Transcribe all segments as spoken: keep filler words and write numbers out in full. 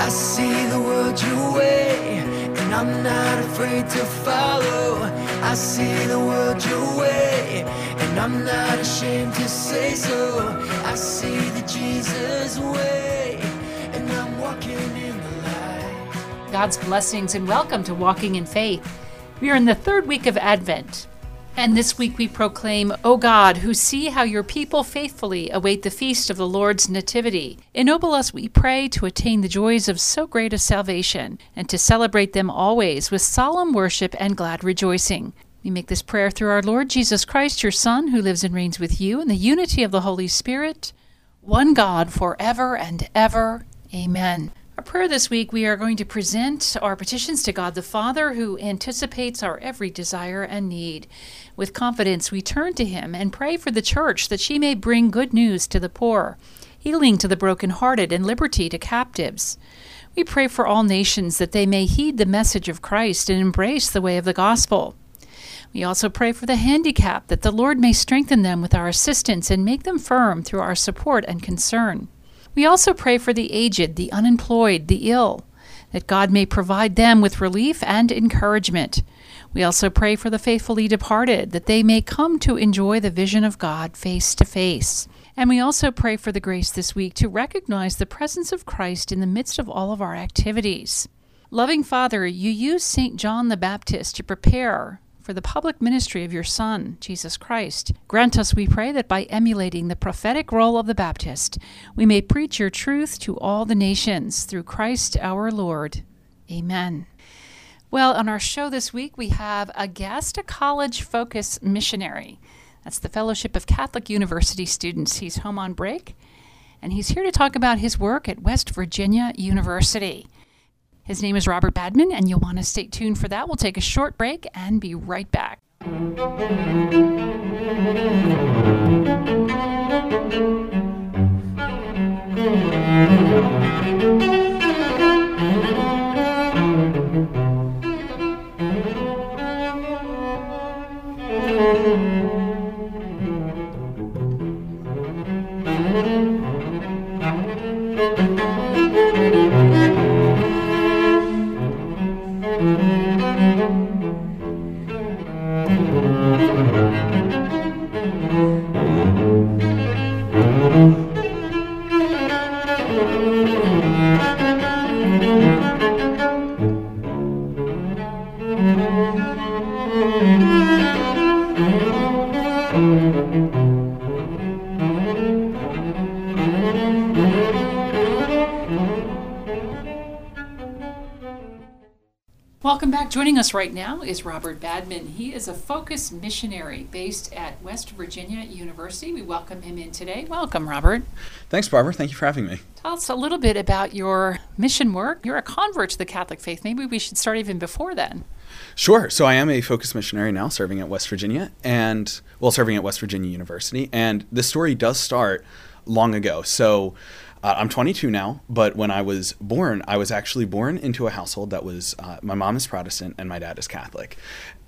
I see the world your way, and I'm not afraid to follow. I see the world your way, and I'm not ashamed to say so. I see the Jesus way, and I'm walking in the light. God's blessings and welcome to Walking in Faith. We are in the third week of Advent, and this week we proclaim, O God, who see how your people faithfully await the feast of the Lord's nativity, ennoble us, we pray, to attain the joys of so great a salvation, and to celebrate them always with solemn worship and glad rejoicing. We make this prayer through our Lord Jesus Christ, your Son, who lives and reigns with you in the unity of the Holy Spirit, one God, forever and ever. Amen. Our prayer this week, we are going to present our petitions to God the Father, who anticipates our every desire and need. With confidence, we turn to him and pray for the church that she may bring good news to the poor, healing to the brokenhearted, and liberty to captives. We pray for all nations that they may heed the message of Christ and embrace the way of the gospel. We also pray for the handicapped, that the Lord may strengthen them with our assistance and make them firm through our support and concern. We also pray for the aged, the unemployed, the ill, that God may provide them with relief and encouragement. We also pray for the faithfully departed, that they may come to enjoy the vision of God face to face. And we also pray for the grace this week to recognize the presence of Christ in the midst of all of our activities. Loving Father, you used Saint John the Baptist to prepare for the public ministry of your Son, Jesus Christ. Grant us, we pray, that by emulating the prophetic role of the Baptist, we may preach your truth to all the nations through Christ our Lord. Amen. Well, on our show this week, we have a guest, a college focus missionary. That's the Fellowship of Catholic University Students. He's home on break, and he's here to talk about his work at West Virginia University. His name is Robert Badman, and you'll want to stay tuned for that. We'll take a short break and be right back. Welcome back. Joining us right now is Robert Badman. He is a focus missionary based at West Virginia University. We welcome him in today. Welcome, Robert. Thanks, Barbara. Thank you for having me. Tell us a little bit about your mission work. You're a convert to the Catholic faith. Maybe we should start even before then. Sure. So I am a focus missionary now, serving at West Virginia, and, well, serving at West Virginia University. And the story does start long ago. So Uh, I'm twenty-two now, but when I was born, I was actually born into a household that was, uh, my mom is Protestant and my dad is Catholic.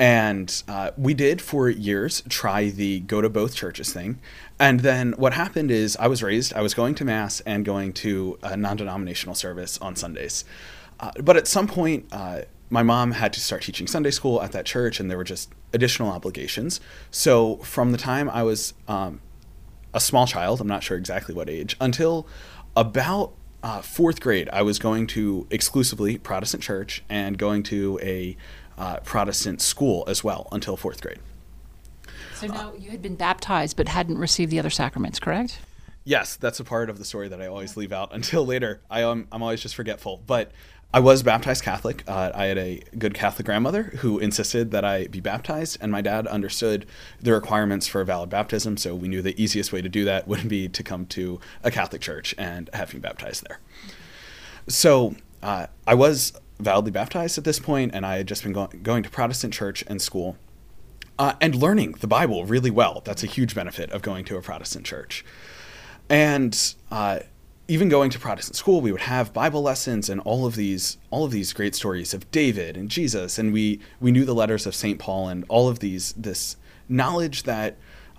And uh, we did for years try the go to both churches thing. And then what happened is I was raised, I was going to Mass and going to a non-denominational service on Sundays. Uh, but at some point, uh, my mom had to start teaching Sunday school at that church, and there were just additional obligations. So from the time I was um, a small child, I'm not sure exactly what age, until about uh, fourth grade, I was going to exclusively Protestant church and going to a uh, Protestant school as well until fourth grade. So now you had been baptized but hadn't received the other sacraments, correct? Yes, that's a part of the story that I always leave out until later. I, um, I'm always just forgetful. But I was baptized Catholic. Uh, I had a good Catholic grandmother who insisted that I be baptized, and my dad understood the requirements for a valid baptism, so we knew the easiest way to do that would be to come to a Catholic church and have me baptized there. So uh, I was validly baptized at this point, and I had just been go- going to Protestant church and school uh, and learning the Bible really well. That's a huge benefit of going to a Protestant church. And uh, even going to Protestant school, we would have Bible lessons and all of these all of these great stories of David and Jesus, and we we knew the letters of Saint Paul and all of these this knowledge that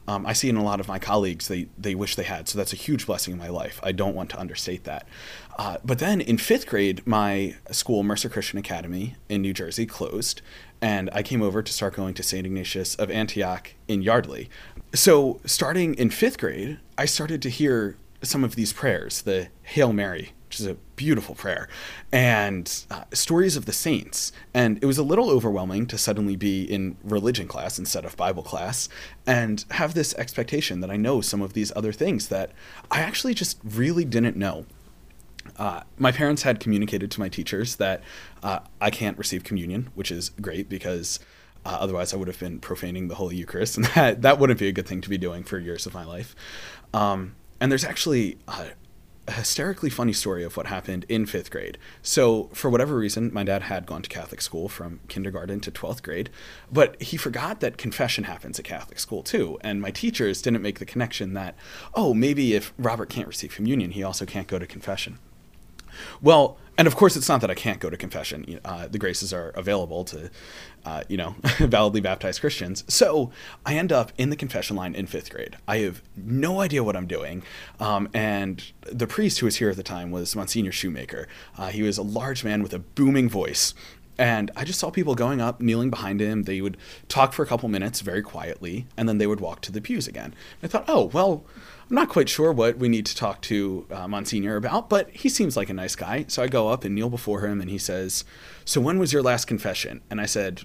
Um, I see in a lot of my colleagues, they, they wish they had. So that's a huge blessing in my life. I don't want to understate that. Uh, but then in fifth grade, my school, Mercer Christian Academy in New Jersey, closed. And I came over to start going to Saint Ignatius of Antioch in Yardley. So starting in fifth grade, I started to hear some of these prayers, the Hail Mary, which is a beautiful prayer, and uh, stories of the saints. And it was a little overwhelming to suddenly be in religion class instead of Bible class and have this expectation that I know some of these other things that I actually just really didn't know. Uh, my parents had communicated to my teachers that uh, I can't receive communion, which is great because uh, otherwise I would have been profaning the Holy Eucharist, and that, that wouldn't be a good thing to be doing for years of my life. Um, and there's actually uh, a hysterically funny story of what happened in fifth grade. So for whatever reason, my dad had gone to Catholic school from kindergarten to twelfth grade, but he forgot that confession happens at Catholic school too. And my teachers didn't make the connection that, oh, maybe if Robert can't receive communion, he also can't go to confession. Well, and of course, it's not that I can't go to confession. Uh, the graces are available to, uh, you know, validly baptized Christians. So I end up in the confession line in fifth grade. I have no idea what I'm doing. Um, and the priest who was here at the time was Monsignor Shoemaker. Uh, he was a large man with a booming voice. And I just saw people going up, kneeling behind him. They would talk for a couple minutes very quietly, and then they would walk to the pews again. I thought, oh, well, I'm not quite sure what we need to talk to uh, Monsignor about, but he seems like a nice guy. So I go up and kneel before him, and he says, so when was your last confession? And I said,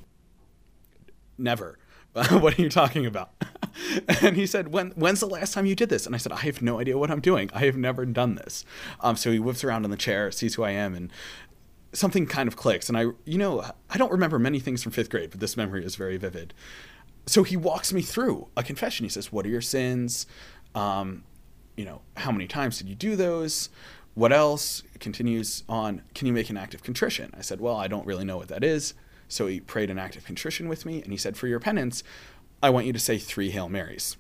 never. What are you talking about? And he said, when, when's the last time you did this? And I said, I have no idea what I'm doing. I have never done this. Um, so he whips around in the chair, sees who I am, and something kind of clicks. And I, you know, I don't remember many things from fifth grade, but this memory is very vivid. So he walks me through a confession. He says, what are your sins? Um, you know, how many times did you do those? What else? Continues on, can you make an act of contrition? I said, well, I don't really know what that is. So he prayed an act of contrition with me, and he said, for your penance, I want you to say three Hail Marys.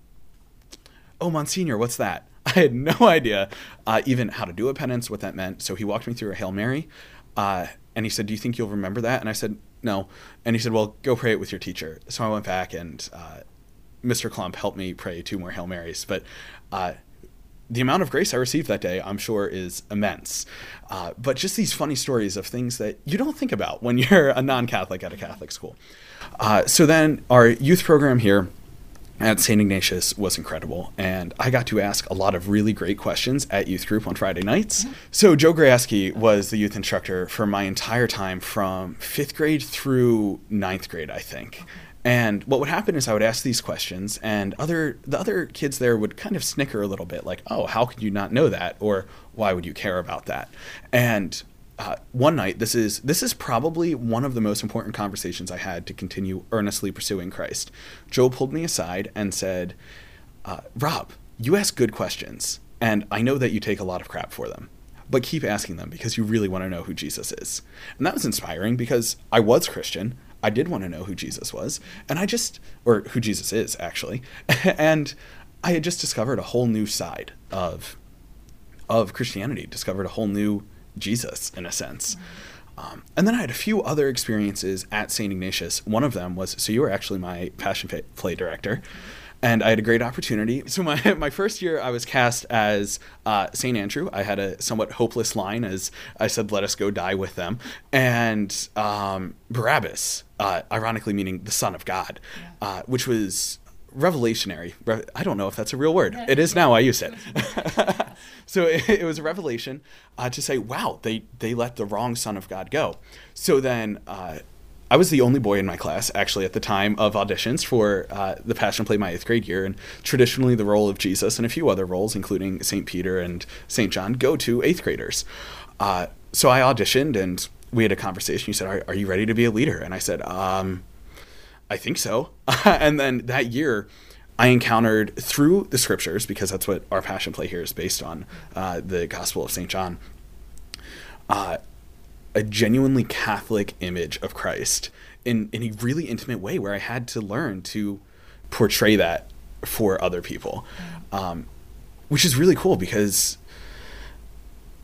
Oh, Monsignor, what's that? I had no idea uh, even how to do a penance, what that meant. So he walked me through a Hail Mary, uh, and he said, do you think you'll remember that? And I said, no. And he said, well, go pray it with your teacher. So I went back, and uh, Mister Klump helped me pray two more Hail Marys. But uh, the amount of grace I received that day, I'm sure, is immense. Uh, but just these funny stories of things that you don't think about when you're a non-Catholic at a Catholic school. Uh, so then our youth program here at Saint Ignatius was incredible, and I got to ask a lot of really great questions at youth group on Friday nights. So Joe Grayaski was the youth instructor for my entire time from fifth grade through ninth grade, I think. And what would happen is I would ask these questions, and other the other kids there would kind of snicker a little bit, like, oh, how could you not know that? Or why would you care about that? And Uh, one night, this is this is probably one of the most important conversations I had to continue earnestly pursuing Christ. Joe pulled me aside and said, uh, Rob, you ask good questions, and I know that you take a lot of crap for them, but keep asking them because you really want to know who Jesus is. And that was inspiring because I was Christian. I did want to know who Jesus was, and I just, or who Jesus is, actually. And I had just discovered a whole new side of, of Christianity, discovered a whole new Jesus, in a sense. Um, and then I had a few other experiences at Saint Ignatius. One of them was, so you were actually my Passion Play director, and I had a great opportunity. So my my first year, I was cast as uh, Saint Andrew. I had a somewhat hopeless line, as I said, let us go die with them. And um, Barabbas, uh, ironically meaning the Son of God, yeah. uh, which was revelationary. I don't know if that's a real word. It is now. I use it. So it, it was a revelation uh, to say, wow, they, they let the wrong Son of God go. So then uh, I was the only boy in my class, actually, at the time of auditions for uh, the Passion Play my eighth grade year. And traditionally, the role of Jesus and a few other roles, including Saint Peter and Saint John, go to eighth graders. Uh, so I auditioned, and we had a conversation. You said, are, are you ready to be a leader? And I said, um, I think so. And then that year, I encountered through the scriptures, because that's what our Passion Play here is based on, uh, the Gospel of Saint John, uh, a genuinely Catholic image of Christ in, in a really intimate way, where I had to learn to portray that for other people, um, which is really cool because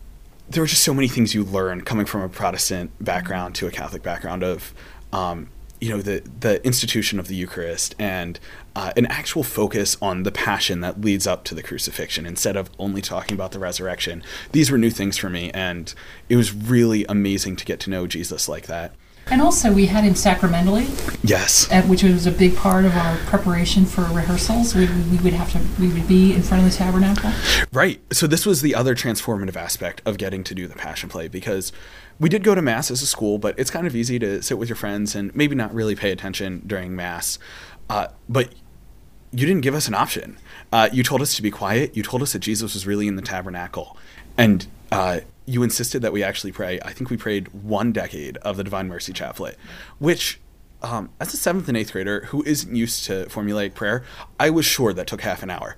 there were just so many things you learn coming from a Protestant background to a Catholic background of, um, you know, the the institution of the Eucharist and uh, an actual focus on the passion that leads up to the crucifixion instead of only talking about the resurrection. These were new things for me, and it was really amazing to get to know Jesus like that. And also, we had him sacramentally. Yes. Uh, which was a big part of our preparation for rehearsals. We, we would have to, we would be in front of the tabernacle. Right. So this was the other transformative aspect of getting to do the Passion Play, because we did go to Mass as a school, but it's kind of easy to sit with your friends and maybe not really pay attention during Mass. Uh, but you didn't give us an option. Uh, you told us to be quiet. You told us that Jesus was really in the tabernacle. And uh, you insisted that we actually pray. I think we prayed one decade of the Divine Mercy Chaplet, which, um, as a seventh and eighth grader who isn't used to formulaic prayer, I was sure that took half an hour.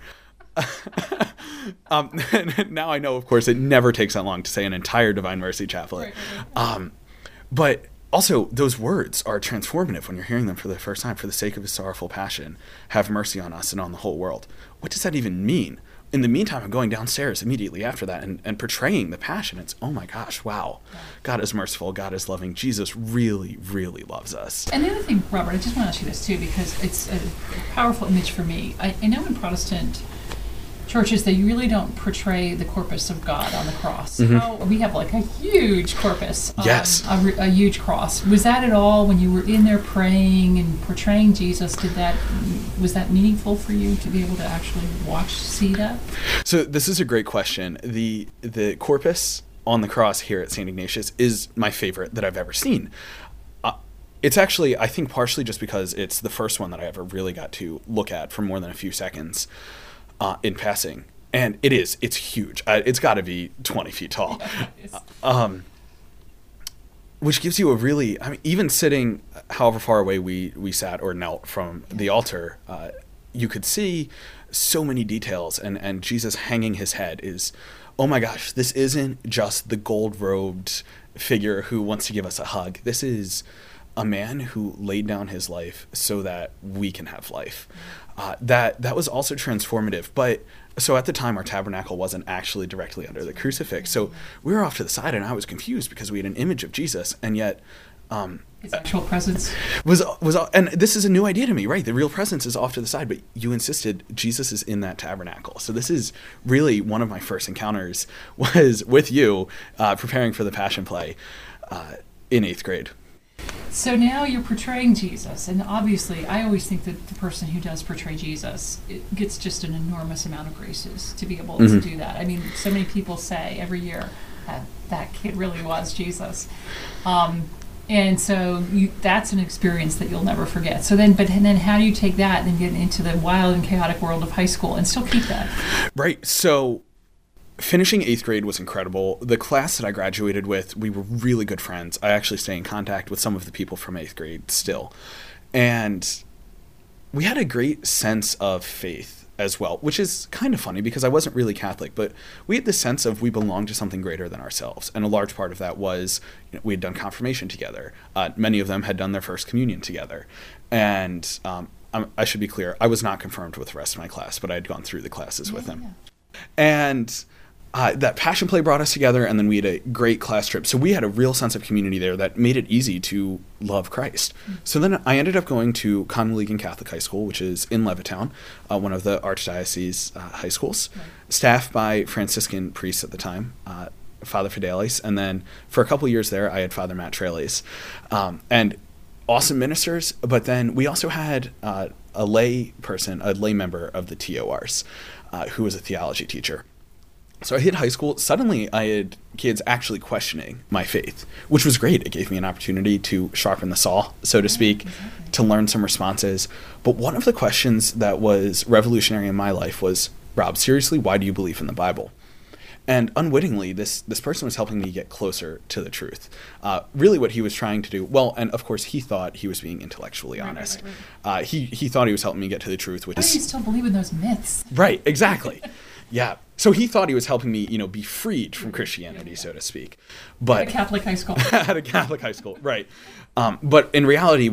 um, now I know, of course, it never takes that long to say an entire Divine Mercy Chaplet. Um, but also, those words are transformative when you're hearing them for the first time. For the sake of his sorrowful passion, have mercy on us and on the whole world. What does that even mean? In the meantime, I'm going downstairs immediately after that and, and portraying the passion. It's, oh my gosh, wow. God is merciful. God is loving. Jesus really, really loves us. And the other thing, Robert, I just want to ask you this too, because it's a powerful image for me. I, I know in Protestant churches, they really don't portray the corpus of God on the cross. Mm-hmm. How, we have like a huge corpus, um, yes, a, a huge cross. Was that at all when you were in there praying and portraying Jesus? Did that was that meaningful for you to be able to actually watch, see that? So this is a great question. The the corpus on the cross here at Saint Ignatius is my favorite that I've ever seen. Uh, it's actually, I think, partially just because it's the first one that I ever really got to look at for more than a few seconds. Uh, in passing, and it is, it's huge. Uh, it's got to be twenty feet tall, Yeah, um, which gives you a really, I mean, even sitting however far away we, we sat or knelt from the altar, uh, you could see so many details, and, and Jesus hanging his head is, oh my gosh, this isn't just the gold-robed figure who wants to give us a hug. This is a man who laid down his life so that we can have life. Uh, that that was also transformative. But so at the time, our tabernacle wasn't actually directly under the crucifix. So we were off to the side, and I was confused because we had an image of Jesus, and yet um, his actual presence was was. And this is a new idea to me, right? The real presence is off to the side, but you insisted Jesus is in that tabernacle. So this is really one of my first encounters was with you uh, preparing for the Passion Play uh, in eighth grade. So now you're portraying Jesus, and obviously I always think that the person who does portray Jesus, it gets just an enormous amount of graces to be able mm-hmm. to do that. I mean, so many people say every year that that kid really was Jesus. Um, and so you, that's an experience that you'll never forget. So then, but and then how do you take that and get into the wild and chaotic world of high school and still keep that? Right. So finishing eighth grade was incredible. The class that I graduated with, we were really good friends. I actually stay in contact with some of the people from eighth grade still. And we had a great sense of faith as well, which is kind of funny because I wasn't really Catholic, but we had this sense of we belong to something greater than ourselves. And a large part of that was, you know, we had done confirmation together. Uh, many of them had done their first communion together. And um, I should be clear, I was not confirmed with the rest of my class, but I had gone through the classes yeah, with them. Yeah. And Uh, that Passion Play brought us together, and then we had a great class trip. So we had a real sense of community there that made it easy to love Christ. Mm-hmm. So then I ended up going to Conway Catholic High School, which is in Levittown, uh, one of the Archdiocese uh, high schools, right. Staffed by Franciscan priests at the time, uh, Father Fidelis. And then for a couple years there, I had Father Matt Trailes. Um, and awesome ministers, but then we also had uh, a lay person, a lay member of the T O Rs, uh, who was a theology teacher. So I hit high school. Suddenly, I had kids actually questioning my faith, which was great. It gave me an opportunity to sharpen the saw, so to speak, yeah, exactly. to learn some responses. But one of the questions that was revolutionary in my life was, Rob, seriously, why do you believe in the Bible? And unwittingly, this this person was helping me get closer to the truth. Uh, really what he was trying to do, well, and of course, he thought he was being intellectually right, honest. Right, right. Uh, he, he thought he was helping me get to the truth. Which Why is, do you still believe in those myths? Right, exactly. Yeah. So he thought he was helping me, you know, be freed from Christianity, so to speak. But at a Catholic high school. At a Catholic high school, right. Um, but in reality, what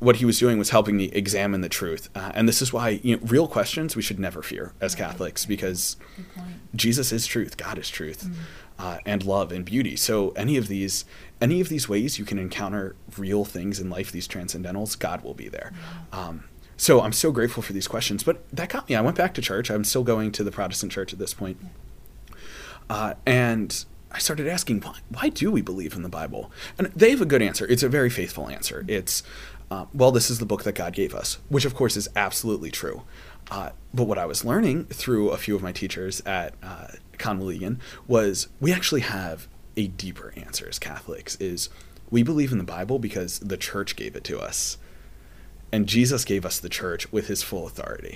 what he was doing was helping me examine the truth. Uh, and this is why, you know, real questions we should never fear as right. Catholics, because Jesus is truth, God is truth, mm. uh, and love and beauty. So any of these any of these ways you can encounter real things in life, these transcendentals, God will be there. Yeah. Um, so I'm so grateful for these questions. But that got me. I went back to church. I'm still going to the Protestant church at this point. Yeah. Uh, and I started asking, why, why do we believe in the Bible? And they have a good answer. It's a very faithful answer. It's, uh, well, this is the book that God gave us, which of course is absolutely true. Uh, but what I was learning through a few of my teachers at uh, Conwell was we actually have a deeper answer as Catholics, is we believe in the Bible because the church gave it to us. And Jesus gave us the church with his full authority.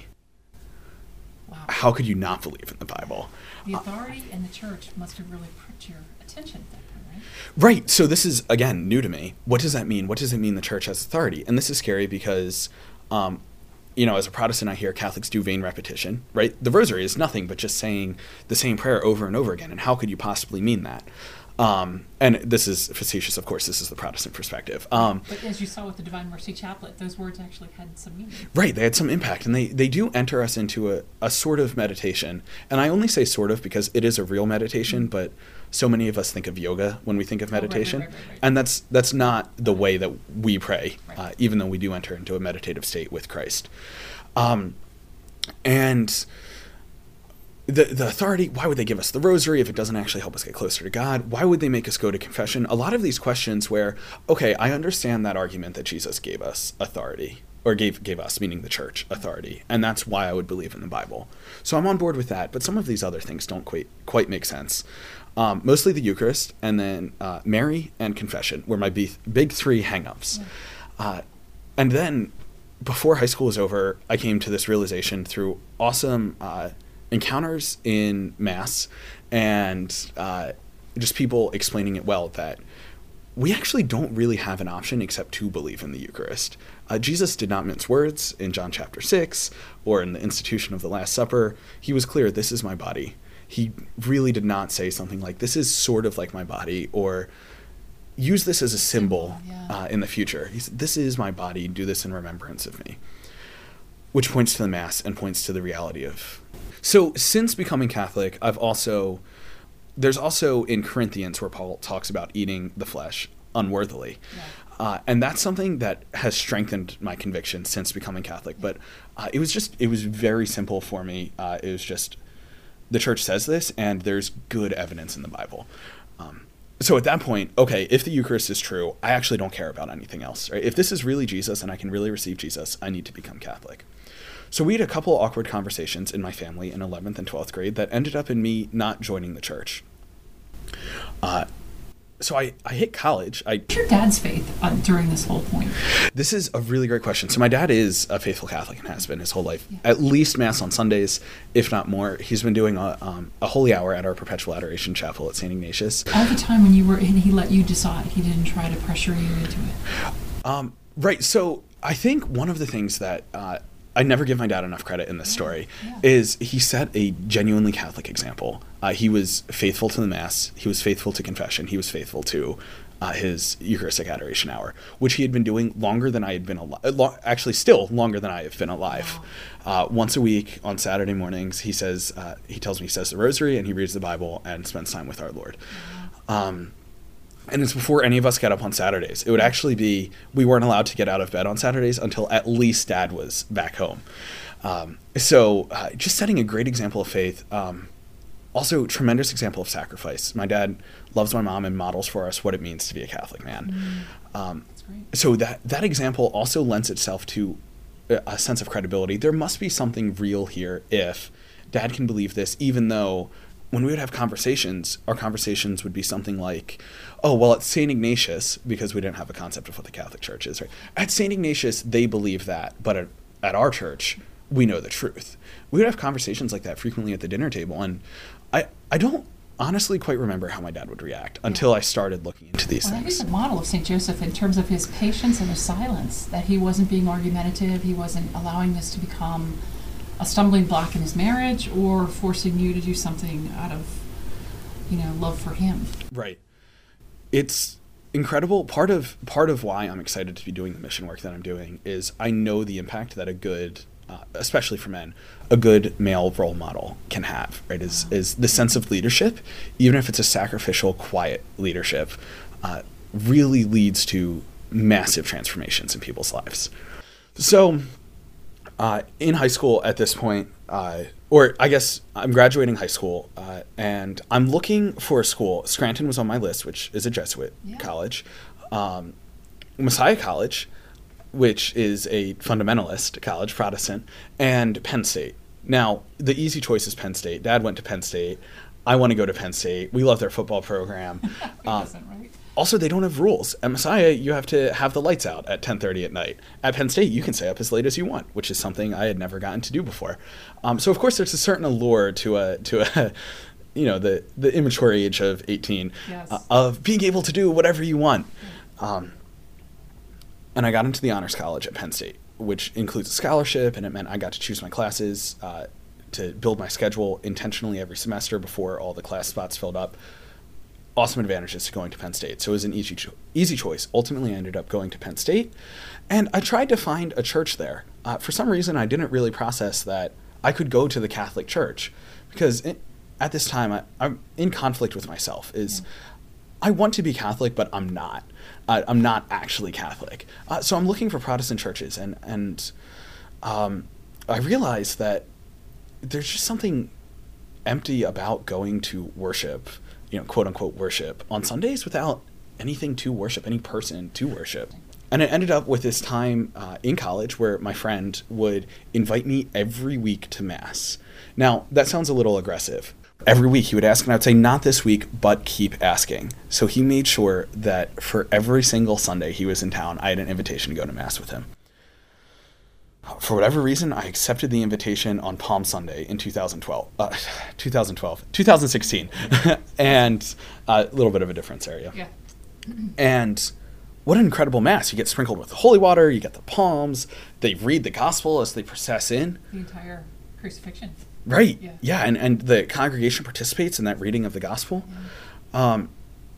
Wow. How could you not believe in the Bible? The authority uh, and the church must have really pricked your attention at that point, right? Right. So this is, again, new to me. What does that mean? What does it mean the church has authority? And this is scary because, um, you know, as a Protestant, I hear Catholics do vain repetition, right? The rosary is nothing but just saying the same prayer over and over again. And how could you possibly mean that? Um, and this is facetious, of course. This is the Protestant perspective. Um, but as you saw with the Divine Mercy Chaplet, those words actually had some meaning. Right, they had some impact, and they, they do enter us into a, a sort of meditation. And I only say sort of because it is a real meditation, mm-hmm. but so many of us think of yoga when we think of meditation. Oh, right, right, right, right, right. And that's that's not the way that we pray, right. uh, even though we do enter into a meditative state with Christ. Um, and... The the authority, why would they give us the rosary if it doesn't actually help us get closer to God? Why would they make us go to confession? A lot of these questions where, okay, I understand that argument that Jesus gave us authority, or gave gave us, meaning the church, authority, and that's why I would believe in the Bible. So I'm on board with that, but some of these other things don't quite, quite make sense. Um, mostly the Eucharist, and then uh, Mary and confession were my big, big three hang-ups. Yeah. Uh, and then, before high school was over, I came to this realization through awesome... Uh, encounters in Mass and uh, just people explaining it well, that we actually don't really have an option except to believe in the Eucharist. Uh, Jesus did not mince words in John chapter six or in the institution of the Last Supper. He was clear, this is my body. He really did not say something like, this is sort of like my body, or use this as a symbol yeah. uh, in the future. He said, this is my body, do this in remembrance of me. Which points to the Mass and points to the reality of... So since becoming Catholic, I've also, there's also in Corinthians where Paul talks about eating the flesh unworthily. Yeah. Uh, and that's something that has strengthened my conviction since becoming Catholic. But uh, it was just, it was very simple for me. Uh, it was just, the church says this and there's good evidence in the Bible. Um, so at that point, okay, if the Eucharist is true, I actually don't care about anything else. Right? If this is really Jesus and I can really receive Jesus, I need to become Catholic. So we had a couple awkward conversations in my family in eleventh and twelfth grade that ended up in me not joining the church. Uh, so I, I hit college. I, What's your dad's faith uh, during this whole point? This is a really great question. So my dad is a faithful Catholic and has been his whole life. Yeah. At least Mass on Sundays, if not more. He's been doing a, um, a holy hour at our Perpetual Adoration Chapel at Saint Ignatius. All the time when you were in, he let you decide. He didn't try to pressure you into it. Um, right. So I think one of the things that... Uh, I never give my dad enough credit in this story, yeah. is he set a genuinely Catholic example. Uh, he was faithful to the Mass. He was faithful to confession. He was faithful to uh, his Eucharistic Adoration Hour, which he had been doing longer than I had been alive. Lo- actually, still longer than I have been alive. Wow. Uh, once a week on Saturday mornings, he says, uh, he tells me he says the Rosary and he reads the Bible and spends time with our Lord. Wow. Um, And it's before any of us got up on Saturdays. It would actually be, we weren't allowed to get out of bed on Saturdays until at least Dad was back home. Um, so uh, just setting a great example of faith. Um, also, tremendous example of sacrifice. My dad loves my mom and models for us what it means to be a Catholic man. Mm. Um, That's great. So that, that example also lends itself to a sense of credibility. There must be something real here if Dad can believe this, even though... when we would have conversations, our conversations would be something like, oh, well, at Saint Ignatius, because we didn't have a concept of what the Catholic Church is, right? At Saint Ignatius, they believe that, but at, at our church, we know the truth. We would have conversations like that frequently at the dinner table, and I, I don't honestly quite remember how my dad would react until I started looking into these well, things. Well, that is a model of Saint Joseph in terms of his patience and his silence, that he wasn't being argumentative, he wasn't allowing this to become... a stumbling block in his marriage or forcing you to do something out of, you know, love for him. Right. It's incredible. Part of part of why I'm excited to be doing the mission work that I'm doing is I know the impact that a good, uh, especially for men, a good male role model can have. Right? Is is the sense of leadership, even if it's a sacrificial, quiet leadership, uh, really leads to massive transformations in people's lives. So, uh, in high school at this point, uh, or I guess I'm graduating high school, uh, and I'm looking for a school. Scranton was on my list, which is a Jesuit yeah. college. Um, Messiah College, which is a fundamentalist college, Protestant, and Penn State. Now, the easy choice is Penn State. Dad went to Penn State. I want to go to Penn State. We love their football program. Who um, doesn't, right? Also, they don't have rules. At Messiah, you have to have the lights out at ten thirty at night. At Penn State, you can stay up as late as you want, which is something I had never gotten to do before. Um, so, of course, there's a certain allure to a to a you know the the immature age of eighteen yes. uh, of being able to do whatever you want. Um, and I got into the honors college at Penn State, which includes a scholarship, and it meant I got to choose my classes, uh, to build my schedule intentionally every semester before all the class spots filled up. Awesome advantages to going to Penn State. So it was an easy cho- easy choice. Ultimately, I ended up going to Penn State, and I tried to find a church there. Uh, for some reason, I didn't really process that I could go to the Catholic Church, because it, at this time, I, I'm in conflict with myself. Is yeah. I want to be Catholic, but I'm not. Uh, I'm not actually Catholic. Uh, so I'm looking for Protestant churches, and and um, I realized that there's just something empty about going to worship, you know, quote unquote worship on Sundays without anything to worship, any person to worship. And it ended up with this time uh, in college where my friend would invite me every week to Mass. Now, that sounds a little aggressive. Every week he would ask, and I would say, not this week, but keep asking. So he made sure that for every single Sunday he was in town, I had an invitation to go to Mass with him. For whatever reason, I accepted the invitation on Palm Sunday in two thousand twelve, uh, two thousand twelve, two thousand sixteen, and a little bit of a difference there, yeah. Yeah. And what an incredible Mass. You get sprinkled with the holy water, you get the palms, they read the gospel as they process in. The entire crucifixion. Right, yeah, yeah, and, and the congregation participates in that reading of the gospel. Yeah. Um,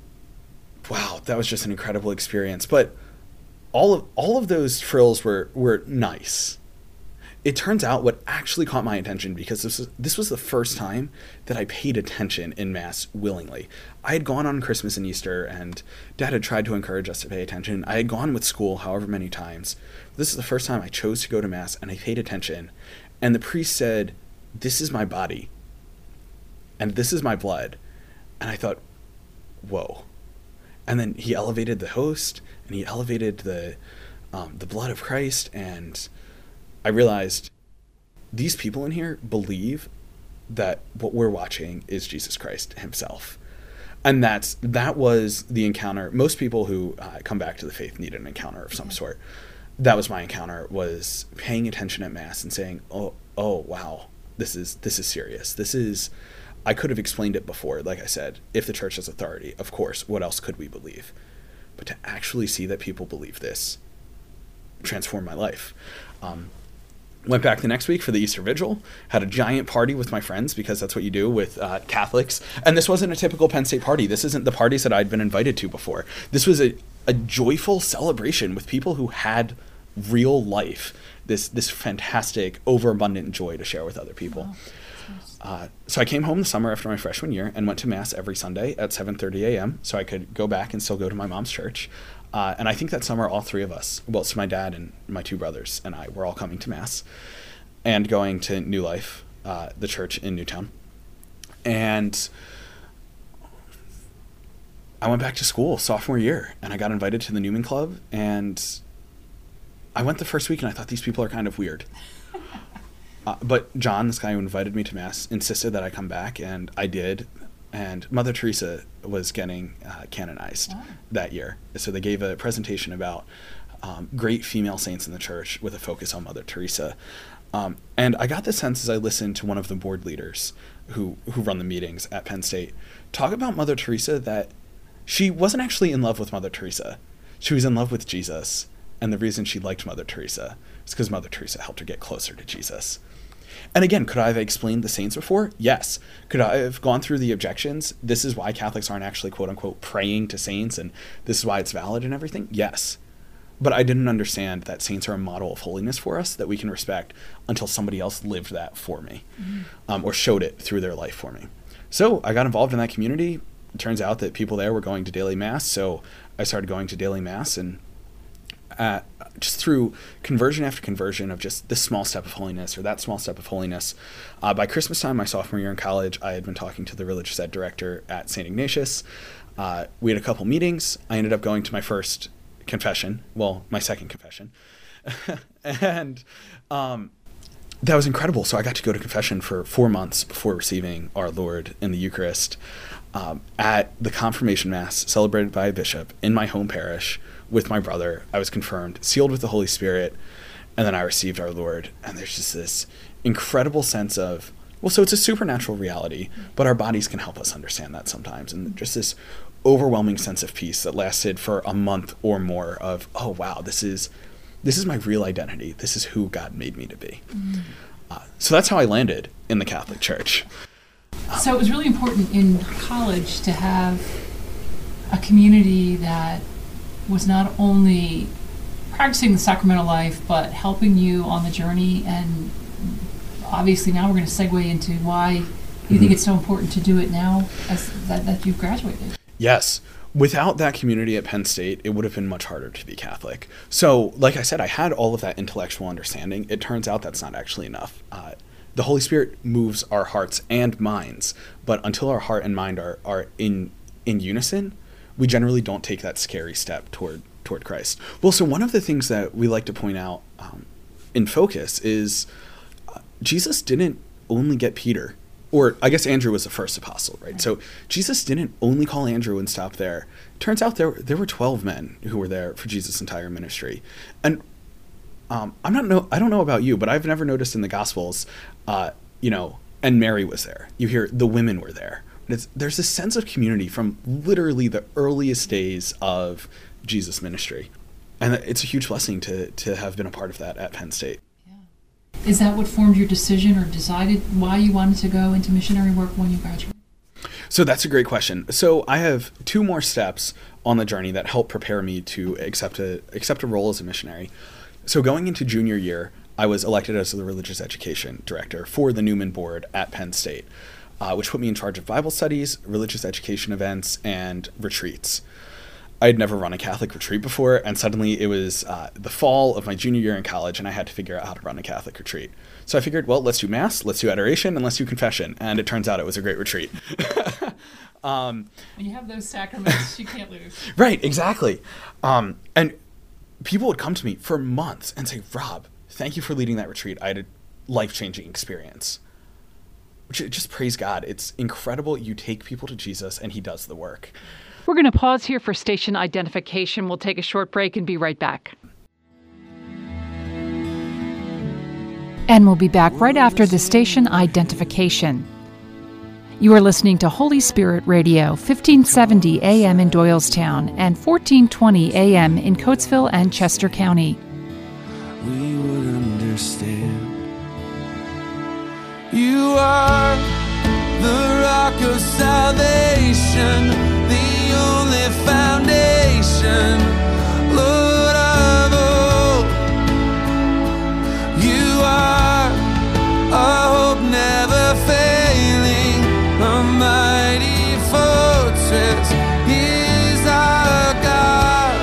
wow, that was just an incredible experience. But all of all of those frills were, were nice. It turns out what actually caught my attention, because this was, this was the first time that I paid attention in Mass willingly. I had gone on Christmas and Easter, and Dad had tried to encourage us to pay attention. I had gone with school however many times. This is the first time I chose to go to Mass, and I paid attention. And the priest said, "This is my body, and this is my blood." And I thought, whoa. And then he elevated the host, and he elevated the um, the blood of Christ, and I realized these people in here believe that what we're watching is Jesus Christ himself. And that's that was the encounter. Most people who uh, come back to the faith need an encounter of some yeah. sort. That was my encounter, was paying attention at Mass and saying, oh, oh, wow, this is this is serious. This is, I could have explained it before, like I said, if the church has authority, of course, what else could we believe? But to actually see that people believe this transformed my life. Um, Went back the next week for the Easter Vigil, had a giant party with my friends, because that's what you do with uh, Catholics. And this wasn't a typical Penn State party. This isn't the parties that I'd been invited to before. This was a, a joyful celebration with people who had real life, this this fantastic, overabundant joy to share with other people. Wow. Uh, so I came home the summer after my freshman year and went to Mass every Sunday at seven thirty a.m. so I could go back and still go to my mom's church. Uh, and I think that summer, all three of us, well, it's my dad and my two brothers and I, were all coming to Mass and going to New Life, uh, the church in Newtown. And I went back to school sophomore year, and I got invited to the Newman Club. And I went the first week, and I thought, these people are kind of weird. uh, but John, this guy who invited me to Mass, insisted that I come back, and I did. And Mother Teresa was getting uh, canonized oh. that year. So they gave a presentation about um, great female saints in the church with a focus on Mother Teresa. Um, and I got the sense as I listened to one of the board leaders who, who run the meetings at Penn State talk about Mother Teresa, that she wasn't actually in love with Mother Teresa. She was in love with Jesus. And the reason she liked Mother Teresa is because Mother Teresa helped her get closer to Jesus. And again, could I have explained the saints before? Yes. Could I have gone through the objections? This is why Catholics aren't actually, quote unquote, praying to saints, and this is why it's valid and everything? Yes. But I didn't understand that saints are a model of holiness for us that we can respect until somebody else lived that for me, mm-hmm. um, or showed it through their life for me. So I got involved in that community. It turns out that people there were going to daily mass, so I started going to daily mass, and uh, just through conversion after conversion of just this small step of holiness or that small step of holiness, uh, by Christmas time, my sophomore year in college, I had been talking to the religious ed director at Saint Ignatius. Uh, we had a couple meetings. I ended up going to my first confession, well, my second confession, and um, that was incredible. So I got to go to confession for four months before receiving our Lord in the Eucharist um, at the confirmation mass celebrated by a bishop in my home parish with my brother. I was confirmed, sealed with the Holy Spirit, and then I received our Lord. And there's just this incredible sense of, well, so it's a supernatural reality, but our bodies can help us understand that sometimes, and just this overwhelming sense of peace that lasted for a month or more of, oh wow, this is this is my real identity. This is who God made me to be. Mm. Uh, so that's how I landed in the Catholic Church. Um, so it was really important in college to have a community that was not only practicing the sacramental life, but helping you on the journey. And obviously now we're going to segue into why you mm-hmm. think it's so important to do it now as that, that you've graduated. Yes. Without that community at Penn State, it would have been much harder to be Catholic. So, like I said, I had all of that intellectual understanding. It turns out that's not actually enough. Uh, the Holy Spirit moves our hearts and minds, but until our heart and mind are, are in in unison, we generally don't take that scary step toward toward Christ. Well, so one of the things that we like to point out um, in Focus is uh, Jesus didn't only get Peter. Or I guess Andrew was the first apostle, right? right? So Jesus didn't only call Andrew and stop there. Turns out there there were twelve men who were there for Jesus' entire ministry. And um, I'm not know I don't know about you, but I've never noticed in the Gospels, uh, you know, and Mary was there. You hear the women were there. It's, there's this sense of community from literally the earliest days of Jesus' ministry, and it's a huge blessing to to have been a part of that at Penn State. Is that what formed your decision or decided why you wanted to go into missionary work when you graduated? So that's a great question. So I have two more steps on the journey that help prepare me to accept a accept a role as a missionary. So going into junior year, I was elected as the religious education director for the Newman Board at Penn State, uh, which put me in charge of Bible studies, religious education events, and retreats. I had never run a Catholic retreat before, and suddenly it was uh, the fall of my junior year in college, and I had to figure out how to run a Catholic retreat. So I figured, well, let's do Mass, let's do adoration, and let's do confession. And it turns out it was a great retreat. um, when you have those sacraments, you can't lose. Right, exactly. Um, and people would come to me for months and say, Rob, thank you for leading that retreat. I had a life-changing experience. Which, just praise God. It's incredible. You take people to Jesus, and he does the work. We're going to pause here for station identification. We'll take a short break and be right back. And we'll be back right after the station identification. You are listening to Holy Spirit Radio, fifteen seventy A M in Doylestown and fourteen twenty A M in Coatesville and Chester County. We would understand. You are the rock of salvation, the only foundation, Lord of all. You are our hope never failing, a mighty fortress is our God.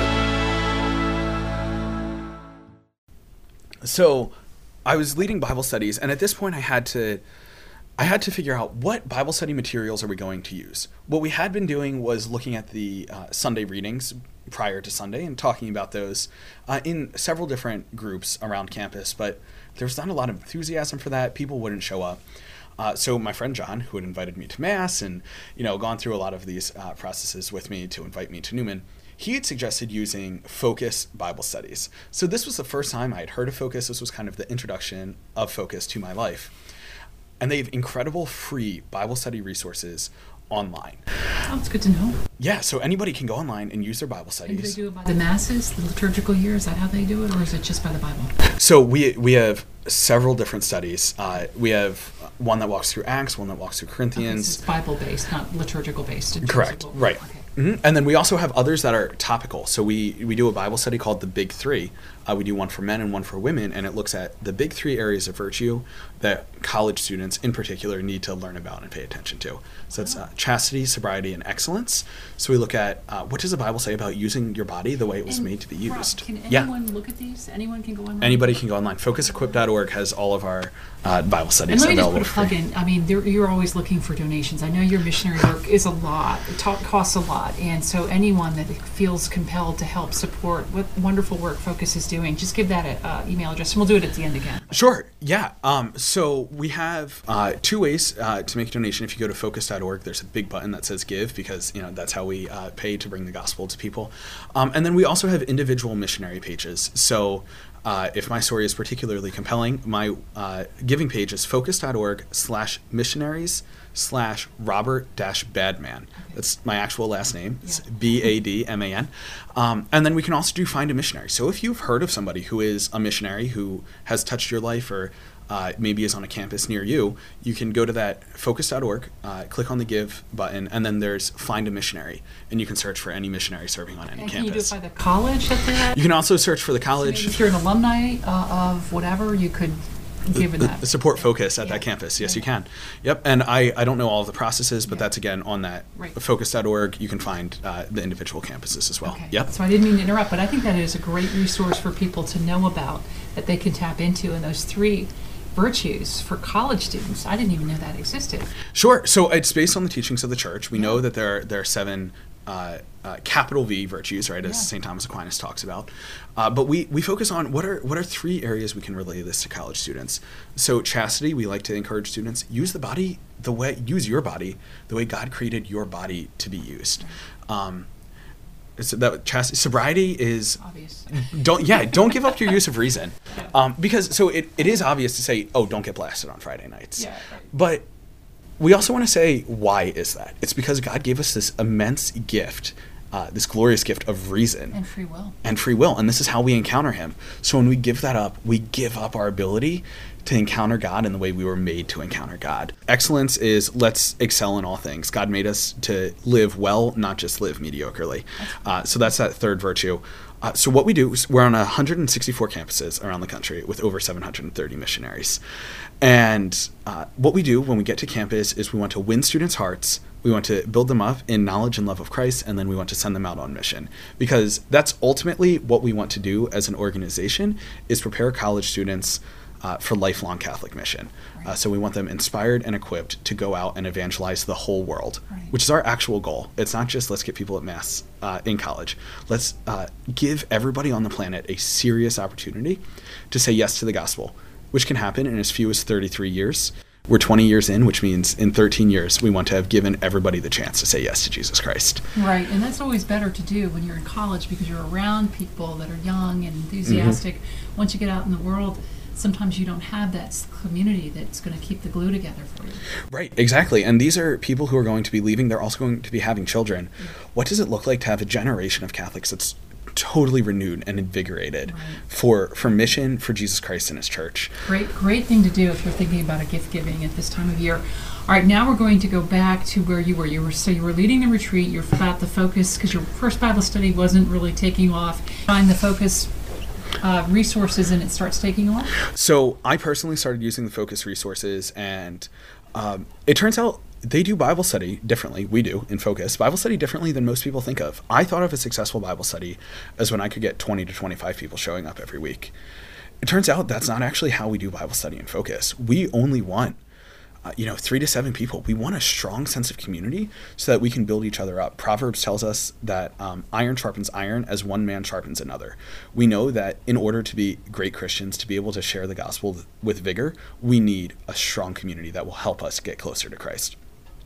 So I was leading Bible studies, and at this point I had to I had to figure out what Bible study materials are we going to use. What we had been doing was looking at the uh, Sunday readings prior to Sunday and talking about those uh, in several different groups around campus, but there was not a lot of enthusiasm for that. People wouldn't show up. Uh, so my friend John, who had invited me to Mass and, you know, gone through a lot of these uh, processes with me to invite me to Newman, he had suggested using Focus Bible studies. So this was the first time I had heard of Focus. This was kind of the introduction of Focus to my life. And they have incredible free Bible study resources online. Oh, it's good to know. Yeah, so anybody can go online and use their Bible And studies. do they do it by the masses, the liturgical year? Is that how they do it, or is it just by the Bible? So we we have several different studies. Uh, we have one that walks through Acts, one that walks through Okay, Corinthians. so it's Bible-based, not liturgical-based. in terms Correct, of what- right. Okay. Mhm. And then we also have others that are topical. So we, we do a Bible study called The Big Three. Uh, we do one for men and one for women, and it looks at the big three areas of virtue that college students in particular need to learn about and pay attention to. So it's uh, chastity, sobriety, and excellence. So we look at uh, what does the Bible say about using your body the way it was And, made to be Rob, used. can Yeah. anyone look at these? Anyone can go online? Anybody can go online. focus equip dot org has all of our uh, Bible And studies let me just available put a for plug free. in. I mean, there, you're always looking for donations. I know your missionary work is a lot. It ta- costs a lot. And so anyone that feels compelled to help support what wonderful work Focus is doing, just give that an uh, email address, and we'll do it at the end again. Sure. Yeah. Um, so we have uh, two ways uh, to make a donation. If you go to focus dot org, there's a big button that says give, because you know that's how we uh, pay to bring the gospel to people. Um, and then we also have individual missionary pages. So uh, if my story is particularly compelling, my uh, giving page is focus dot org slash missionaries slash Robert dash Badman. That's my actual last name. It's Yeah. B A D M A N. Um, and then we can also do Find a Missionary. So if you've heard of somebody who is a missionary who has touched your life, or uh, maybe is on a campus near you, you can go to that focus dot org, uh, click on the Give button, and then there's Find a Missionary. And you can search for any missionary serving on any And can you do campus. it by the college that they're at? You can also search for the Maybe college. if you're an alumni uh, of whatever, you could give in the, that. the support focus at Yeah. that campus. Yes, Yeah. you can. Yep. And I, I don't know all of the processes, but Yeah. that's again on that Right. focus dot org. You can find uh, the individual campuses as well. Okay. Yep. So I didn't mean to interrupt, but I think that is a great resource for people to know about, that they can tap into, and those three virtues for college students. I didn't even know that existed. Sure. So it's based on the teachings of the church. We know that there are, there are seven uh, uh, capital V virtues, right, as Yeah. Saint Thomas Aquinas talks about. Uh, but we, we focus on what are what are three areas we can relay this to college students. So chastity, we like to encourage students, use the body the way, use your body the way God created your body to be used. Um, it's that chastity. Sobriety is Obvious. don't yeah don't give up your use of reason, um, because so it, it is obvious to say, oh, don't get blasted on Friday nights. Yeah, right. But we also want to say, why is that? It's because God gave us this immense gift, uh, this glorious gift of reason And free will. and free will, and this is how we encounter him. So when we give that up, we give up our ability to encounter God in the way we were made to encounter God. Excellence is let's excel in all things. God made us to live well, not just live mediocrely. Uh, so that's that third virtue. Uh, so what we do is we're on one hundred sixty-four campuses around the country with over seven hundred thirty missionaries. And uh, what we do when we get to campus is we want to win students' hearts, we want to build them up in knowledge and love of Christ, and then we want to send them out on mission. Because that's ultimately what we want to do as an organization, is prepare college students uh, for lifelong Catholic mission. Uh, so we want them inspired and equipped to go out and evangelize the whole world, Right. which is our actual goal. It's not just let's get people at Mass uh, in college. Let's uh, give everybody on the planet a serious opportunity to say yes to the gospel, which can happen in as few as thirty-three years. We're twenty years in, which means in thirteen years, we want to have given everybody the chance to say yes to Jesus Christ. Right, and that's always better to do when you're in college, because you're around people that are young and enthusiastic. Mm-hmm. Once you get out in the world, sometimes you don't have that s- community that's going to keep the glue together for you. Right, exactly. And these are people who are going to be leaving. They're also going to be having children. What does it look like to have a generation of Catholics that's totally renewed and invigorated Right. for, for mission, for Jesus Christ and his church? Great, great thing to do if you're thinking about a gift giving at this time of year. All right, now we're going to go back to where you were. You were so you were leading the retreat. You're about the focus because your first Bible study wasn't really taking off. Find the focus uh, resources, and it starts taking off. So I personally started using the Focus resources, and um, it turns out they do Bible study differently. We do in Focus Bible study differently than most people think of. I thought of a successful Bible study as when I could get twenty to twenty-five people showing up every week. It turns out that's not actually how we do Bible study in Focus. We only want Uh, you know, three to seven people. We want a strong sense of community so that we can build each other up. Proverbs tells us that um, iron sharpens iron as one man sharpens another. We know that in order to be great Christians, to be able to share the gospel th- with vigor, we need a strong community that will help us get closer to Christ.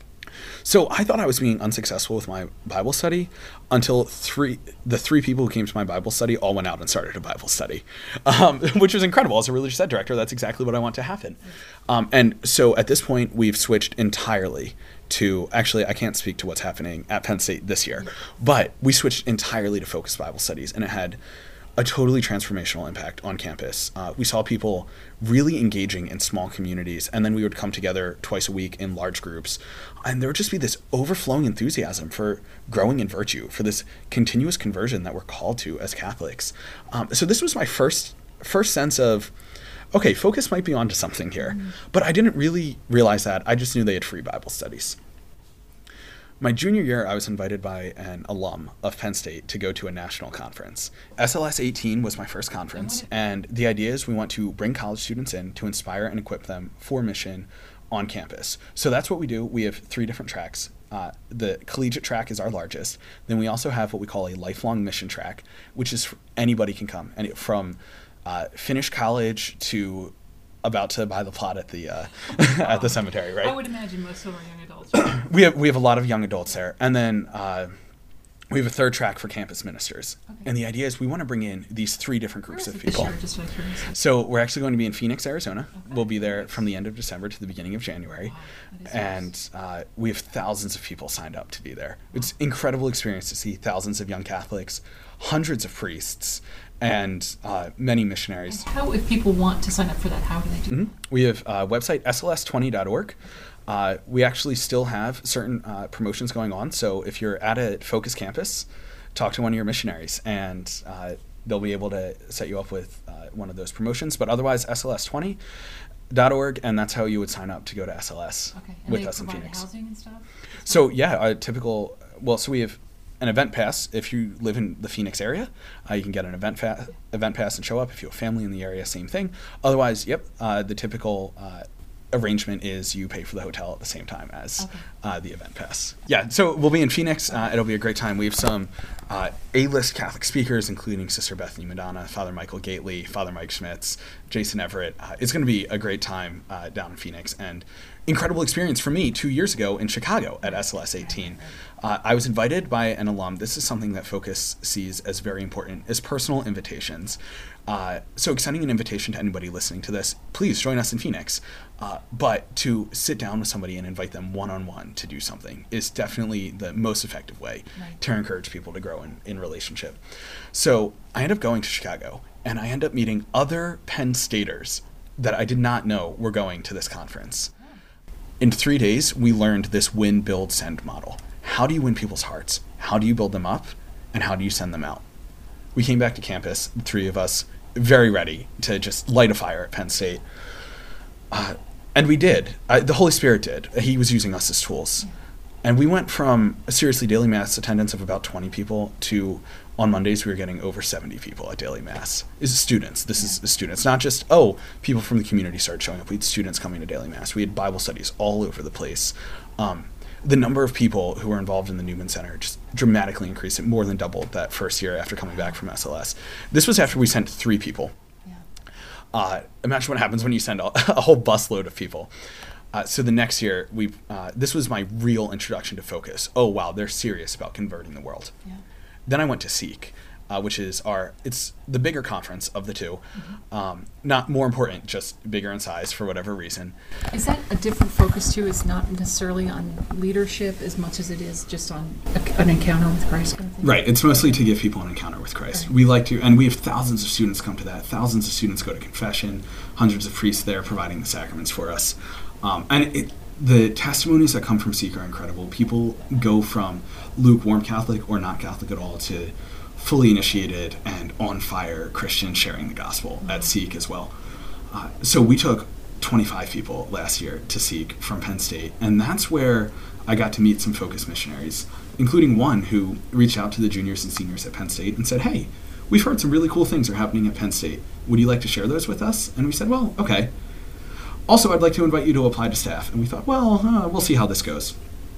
So I thought I was being unsuccessful with my Bible study until three, the three people who came to my Bible study all went out and started a Bible study, um, which was incredible. As a religious ed director, that's exactly what I want to happen. Um, and so at this point, we've switched entirely to, actually, I can't speak to what's happening at Penn State this year, but we switched entirely to focused Bible studies, and it had a totally transformational impact on campus. Uh, we saw people really engaging in small communities, and then we would come together twice a week in large groups, and there would just be this overflowing enthusiasm for growing in virtue, for this continuous conversion that we're called to as Catholics. Um, so this was my first first sense of, okay, Focus might be onto something here, mm-hmm. but I didn't really realize that. I just knew they had free Bible studies. My junior year, I was invited by an alum of Penn State to go to a national conference. S L S eighteen was my first conference, and the idea is we want to bring college students in to inspire and equip them for mission on campus. So that's what we do. We have three different tracks. Uh, the collegiate track is our largest. Then we also have what we call a lifelong mission track, which is anybody can come, and from uh, finish college to about to buy the plot at the uh, at the cemetery, right? I would imagine most of them are young adults. we have we have a lot of young adults there, and then uh, we have a third track for campus ministers. Okay. And the idea is we want to bring in these three different groups of people. Sure, just like so we're actually going to be in Phoenix, Arizona. Okay. We'll be there from the end of December to the beginning of January, wow, and uh, we have thousands of people signed up to be there. Wow. It's an incredible experience to see thousands of young Catholics, hundreds of priests, and uh, many missionaries. And how, if people want to sign up for that, how do they do mm-hmm. We have a website, S L S twenty dot org. Uh, we actually still have certain uh, promotions going on. So if you're at a Focus campus, talk to one of your missionaries, and uh, they'll be able to set you up with uh, one of those promotions. But otherwise, S L S twenty dot org, and that's how you would sign up to go to S L S okay. and with they us in provide Phoenix. Housing and stuff? So yeah, a typical, well, so we have an event pass. If you live in the Phoenix area, uh, you can get an event fa- event pass and show up. If you have family in the area, same thing. Otherwise, yep, uh, the typical uh, arrangement is you pay for the hotel at the same time as okay. uh, the event pass. Yeah, so we'll be in Phoenix. Uh, it'll be a great time. We have some uh, A-list Catholic speakers, including Sister Bethany Madonna, Father Michael Gately, Father Mike Schmitz, Jason Everett. Uh, it's going to be a great time uh, down in Phoenix, and incredible experience for me two years ago in Chicago at S L S eighteen. Uh, I was invited by an alum. This is something that Focus sees as very important, is personal invitations. Uh, so extending an invitation to anybody listening to this, please join us in Phoenix. Uh, but to sit down with somebody and invite them one-on-one to do something is definitely the most effective way right. to encourage people to grow in, in relationship. So I end up going to Chicago, and I end up meeting other Penn Staters that I did not know were going to this conference. Oh. In three days, we learned this win, build, send model. How do you win people's hearts? How do you build them up? And how do you send them out? We came back to campus, the three of us, very ready to just light a fire at Penn State. Uh, and we did. Uh, the Holy Spirit did. He was using us as tools. Yeah. And we went from a seriously daily Mass attendance of about twenty people to, on Mondays, we were getting over seventy people at daily Mass. This is students. This yeah. is students. Not just, oh, people from the community started showing up. We had students coming to daily Mass. We had Bible studies all over the place. Um, the number of people who were involved in the Newman Center just dramatically increased. It more than doubled that first year after coming back from S L S. This was after we sent three people. Yeah. Uh, imagine what happens when you send a, a whole busload of people. Uh, so the next year, we uh, this was my real introduction to Focus. Oh, wow, they're serious about converting the world. Yeah. Then I went to Seek, uh, which is our, it's the bigger conference of the two. Mm-hmm. Um, not more important, just bigger in size for whatever reason. Is that a different focus too? It's not necessarily on leadership as much as it is just on a, an encounter with Christ kind of thing? Right. It's mostly to give people an encounter with Christ. Right. We like to, and we have thousands of students come to that. Thousands of students go to confession, hundreds of priests there providing the sacraments for us. Um, and it, the testimonies that come from Seek are incredible. People go from lukewarm Catholic or not Catholic at all to fully initiated and on fire Christians sharing the gospel mm-hmm. at Seek as well. Uh, so we took twenty-five people last year to Seek from Penn State, and that's where I got to meet some Focus missionaries, including one who reached out to the juniors and seniors at Penn State and said, hey, we've heard some really cool things are happening at Penn State. Would you like to share those with us? And we said, well, okay. Also, I'd like to invite you to apply to staff. And we thought, well, uh, we'll see how this goes.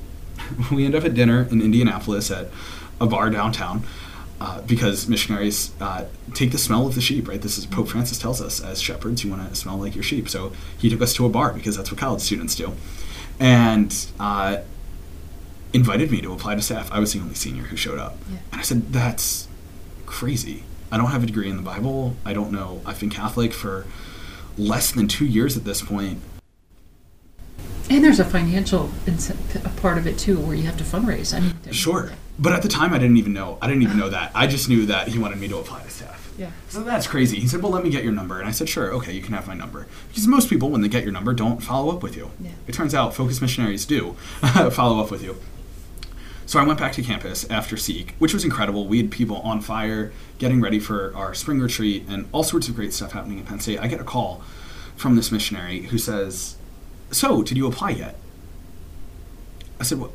We end up at dinner in Indianapolis at a bar downtown uh, because missionaries uh, take the smell of the sheep, right? This is Pope Francis tells us, as shepherds, you want to smell like your sheep. So he took us to a bar because that's what college students do. And uh, invited me to apply to staff. I was the only senior who showed up. Yeah. And I said, that's crazy. I don't have a degree in the Bible. I don't know. I've been Catholic for less than two years at this point. And there's a financial incentive, a part of it too, where you have to fundraise. I mean, Sure. But at the time, I didn't even know. I didn't even know that. I just knew that he wanted me to apply to staff. Yeah. So that's crazy. He said, well, let me get your number. And I said, sure, okay, you can have my number. Because most people, when they get your number, don't follow up with you. Yeah. It turns out Focus missionaries do follow up with you. So I went back to campus after Seek, which was incredible. We had people on fire, getting ready for our spring retreat, and all sorts of great stuff happening in Penn State. I get a call from this missionary who says, so, did you apply yet? I said, well,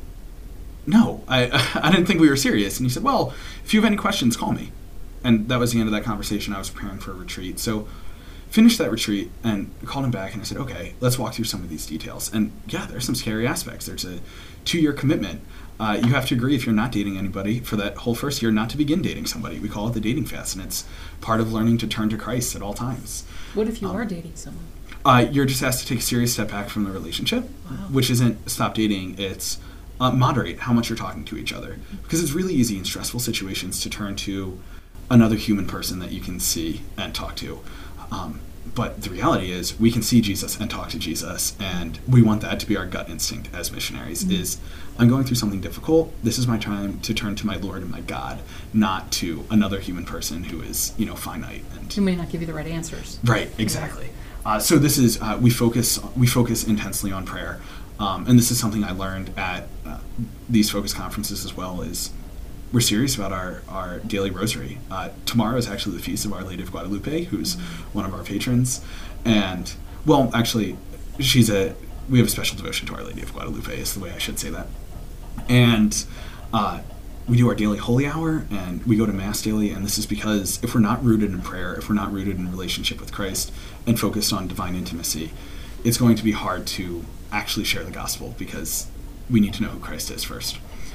no, I I didn't think we were serious. And he said, well, if you have any questions, call me. And that was the end of that conversation. I was preparing for a retreat. So finished that retreat and called him back and I said, okay, let's walk through some of these details. And yeah, there's some scary aspects. There's a two-year commitment. Uh, you have to agree, if you're not dating anybody, for that whole first year not to begin dating somebody. We call it the dating fast, and it's part of learning to turn to Christ at all times. What if you Um, are dating someone? Uh, you're just asked to take a serious step back from the relationship, Wow. which isn't stop dating, it's uh, moderate how much you're talking to each other. Because it's really easy in stressful situations to turn to another human person that you can see and talk to. Um, but the reality is we can see Jesus and talk to Jesus, and we want that to be our gut instinct as missionaries, mm-hmm. is I'm going through something difficult. This is my time to turn to my Lord and my God, not to another human person who is, you know, finite. And who may not give you the right answers. Right, exactly. Yeah. Uh, so this is uh, we focus we focus intensely on prayer, um, and this is something I learned at uh, these focus conferences as well. Is we're serious about our our daily rosary. Uh, tomorrow is actually the feast of Our Lady of Guadalupe, who's mm-hmm. one of our patrons, and well, actually, she's a we have a special devotion to Our Lady of Guadalupe. Is the way I should say that, and. Uh, We do our daily holy hour, and we go to Mass daily, and this is because if we're not rooted in prayer, if we're not rooted in relationship with Christ and focused on divine intimacy, it's going to be hard to actually share the gospel because we need to know who Christ is first.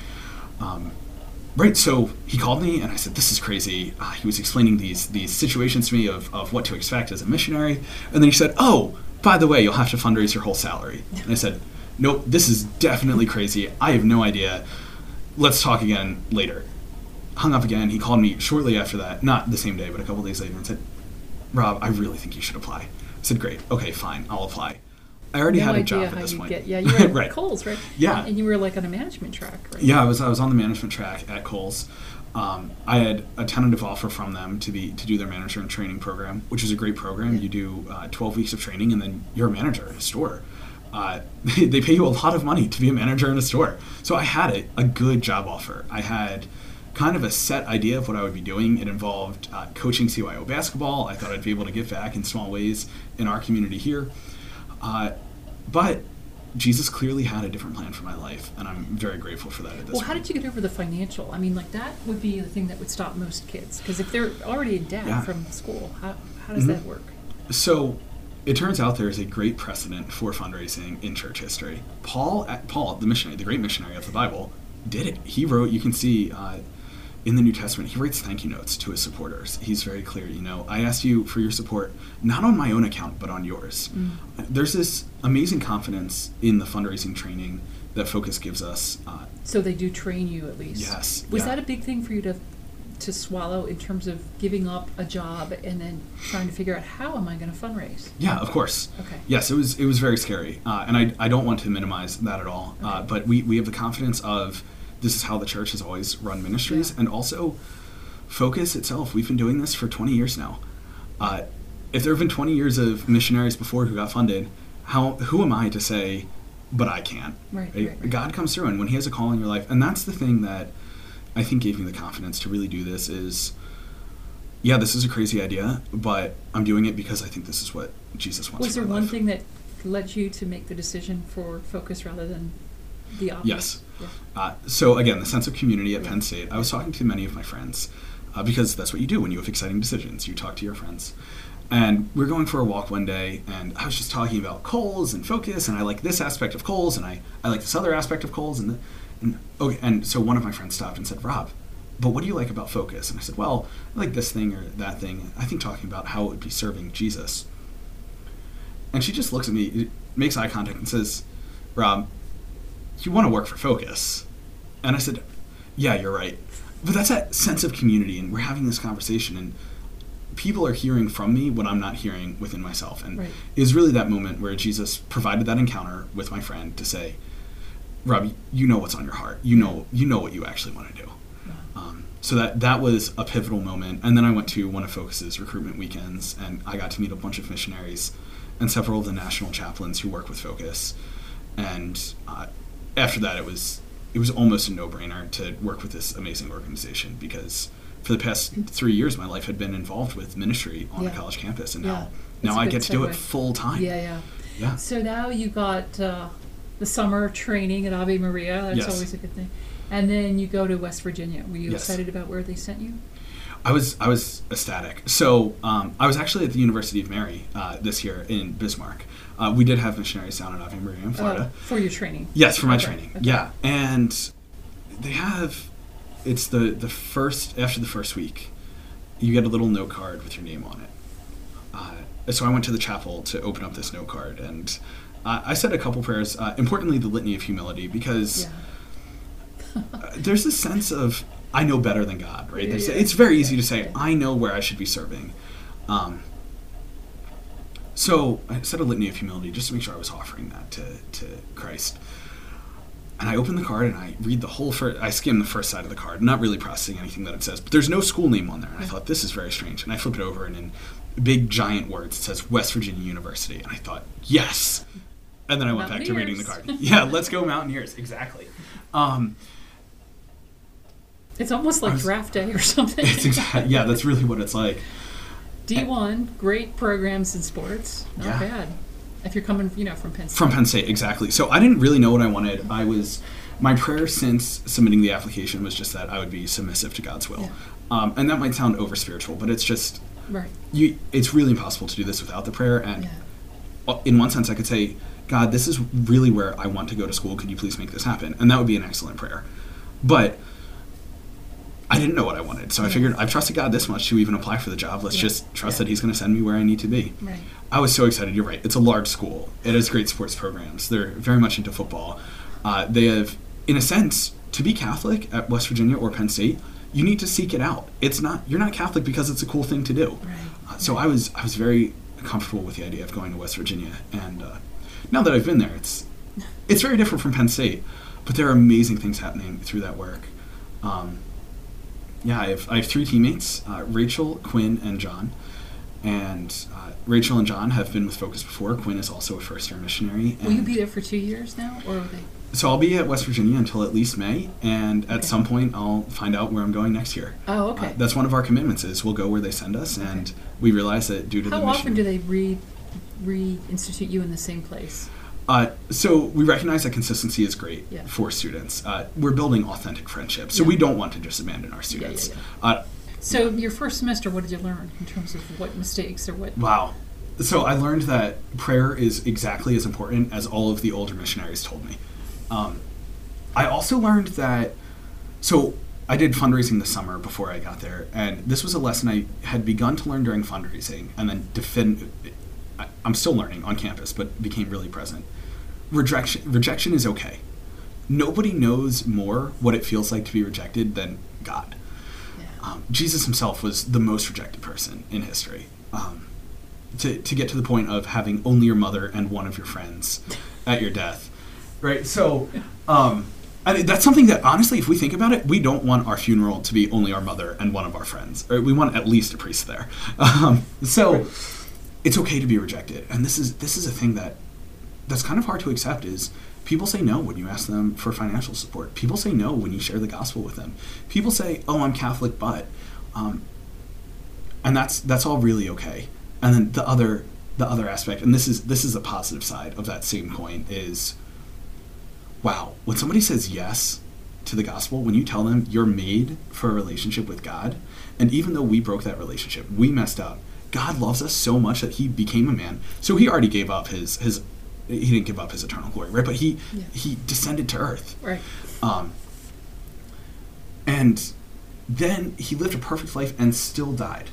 Um, right, so he called me, and I said, this is crazy. Uh, he was explaining these these situations to me of, of what to expect as a missionary, and then he said, oh, by the way, you'll have to fundraise your whole salary. And I said, nope, this is definitely crazy. I have no idea. Let's talk again later. Hung up again. He called me shortly after that, not the same day, but a couple days later, and said, Rob, I really think you should apply. I said, great. Okay, fine. I'll apply. I already no had a idea job how at this you point. Get, yeah, you were at right. Kohl's, right? Yeah. And you were like on a management track, right? Yeah, I was I was on the management track at Kohl's. Um, I had a tentative offer from them to be to do their manager in training program, which is a great program. Yeah. You do uh, twelve weeks of training, and then you're a manager at a store. Uh, they, they pay you a lot of money to be a manager in a store. So I had a, a good job offer. I had kind of a set idea of what I would be doing. It involved uh, coaching C Y O basketball. I thought I'd be able to give back in small ways in our community here. Uh, but Jesus clearly had a different plan for my life, and I'm very grateful for that at this Well, point. how did you get over the financial? I mean, like, that would be the thing that would stop most kids. Because if they're already in debt Yeah. from school, how, how does Mm-hmm. that work? So it turns out there is a great precedent for fundraising in church history. Paul, Paul, the missionary, the great missionary of the Bible, did it. He wrote, you can see uh, in the New Testament, he writes thank you notes to his supporters. He's very clear, you know, I asked you for your support, not on my own account, but on yours. Mm. There's this amazing confidence in the fundraising training that Focus gives us. Uh, so they do train you at least. Yes. Was yeah. that a big thing for you to to swallow in terms of giving up a job and then trying to figure out how am I going to fundraise? Yeah, of course. Okay. Yes, it was it was very scary, uh, and I I don't want to minimize that at all. Okay. Uh, but we we have the confidence of this is how the church has always run ministries, Yeah. and also Focus itself. We've been doing this for twenty years now. Uh, if there have been twenty years of missionaries before who got funded, how who am I to say, but I can't? Right, right, right. God comes through, and when He has a call in your life, and that's the thing that I think gave me the confidence to really do this is, yeah, this is a crazy idea, but I'm doing it because I think this is what Jesus wants. Was there for my one life. thing that led you to make the decision for Focus rather than the opposite? Yes. Yeah. Uh, so again, the sense of community at Yeah. Penn State. I was talking to many of my friends uh, because that's what you do when you have exciting decisions. You talk to your friends. And we were going for a walk one day, and I was just talking about Kohl's and Focus, and I like this aspect of Kohl's, and I, I like this other aspect of Kohl's, and the, and okay, and so one of my friends stopped and said, Rob, but what do you like about Focus? And I said, well, I like this thing or that thing. I think talking about how it would be serving Jesus. And she just looks at me, makes eye contact, and says, Rob, you want to work for Focus? And I said, yeah, you're right. But that's that sense of community, and we're having this conversation, and people are hearing from me what I'm not hearing within myself. And Right. it was really that moment where Jesus provided that encounter with my friend to say, Rob, you know what's on your heart. You know, you know what you actually want to do. Um, so that that was a pivotal moment. And then I went to one of Focus's recruitment weekends, and I got to meet a bunch of missionaries and several of the national chaplains who work with Focus. And uh, after that, it was it was almost a no-brainer to work with this amazing organization, because for the past three years, my life had been involved with ministry on Yeah. a college campus, and Yeah. now That's now a I good get to do it segue. full time. Yeah, yeah. Yeah. So now you got uh, the summer training at Ave Maria. That's Yes. always a good thing. And then you go to West Virginia. Were you Yes. excited about where they sent you? I was I was ecstatic. So um, I was actually at the University of Mary uh, this year in Bismarck. Uh, we did have missionaries down at Ave Maria in Florida. Oh, for your training. Yes, for my Okay, training. okay. Yeah, and they have it's the the first after the first week, you get a little note card with your name on it. Uh, so I went to the chapel to open up this note card, and uh, I said a couple prayers. Uh, importantly, the Litany of Humility, because Yeah. uh, there's this sense of I know better than God, right? Yeah, There's- yeah. It's very easy to say I know where I should be serving. Um, so I said a Litany of Humility just to make sure I was offering that to to Christ. And I open the card and I read the whole first, I skim the first side of the card, not really processing anything that it says, but there's no school name on there. And I thought, this is very strange. And I flip it over, and in big giant words, it says West Virginia University. And I thought, yes. And then I went back to reading the card. Mountaineers. Yeah, let's go Mountaineers. Exactly. Um, It's almost like I was- draft day or something. it's exact, yeah, that's really what it's like. D one, great programs in sports. Not Yeah. bad. If you're coming, you know, from Penn State. From Penn State, exactly. So I didn't really know what I wanted. I was, my prayer since submitting the application was just that I would be submissive to God's will. Yeah. Um, and that might sound over spiritual, but it's just, Right. you. It's really impossible to do this without the prayer. And Yeah. in one sense, I could say, God, this is really where I want to go to school. Could you please make this happen? And that would be an excellent prayer. But I didn't know what I wanted. So I Yeah. figured I've trusted God this much to even apply for the job. Let's Yeah. just trust Yeah. that he's going to send me where I need to be. Right. I was so excited. You're right. It's a large school. It has great sports programs. They're very much into football. Uh, they have, in a sense, to be Catholic at West Virginia or Penn State, you need to seek it out. It's not, you're not Catholic because it's a cool thing to do. Right. Uh, so I was I was very comfortable with the idea of going to West Virginia. And uh, now that I've been there, it's it's very different from Penn State, but there are amazing things happening through that work. Um, yeah, I have I have three teammates: uh, Rachel, Quinn, and John. And uh, Rachel and John have been with Focus before. Quinn is also a first-year missionary. Will you and- be there for two years now, or will they? So I'll be at West Virginia until at least May, and at Okay. some point I'll find out where I'm going next year. Oh, okay. Uh, that's one of our commitments: is we'll go where they send us, and we realize that due to How the mission. often do they re reinstitute you in the same place? Uh, so we recognize that consistency is great Yeah. for students. Uh, we're building authentic friendships, so Yeah. we don't want to just abandon our students. yeah, Uh, So your first semester, what did you learn in terms of what mistakes or what? wow. So I learned that prayer is exactly as important as all of the older missionaries told me. Um, I also learned that, so I did fundraising this summer before I got there, and this was a lesson I had begun to learn during fundraising, and then defend. I, I'm still learning on campus, but became really present. Rejection, rejection is okay. Nobody knows more what it feels like to be rejected than God. Yeah. Um, Jesus himself was the most rejected person in history. Um, to, to get to the point of having only your mother and one of your friends at your death, right? So um, I mean, that's something that, honestly, if we think about it, we don't want our funeral to be only our mother and one of our friends. Or we want at least a priest there. Um, so it's okay to be rejected. And this is this is a thing that that's kind of hard to accept is people say no when you ask them for financial support. People say no when you share the gospel with them. People say, oh, I'm Catholic, but... Um, and that's that's all really okay. And then the other the other aspect, and this is this is the positive side of that same coin, is, wow, when somebody says yes to the gospel, when you tell them you're made for a relationship with God, and even though we broke that relationship, we messed up, God loves us so much that he became a man. So he already gave up his his he didn't give up his eternal glory, right? But he Yeah. he descended to earth. Right. Um, and then he lived a perfect life and still died.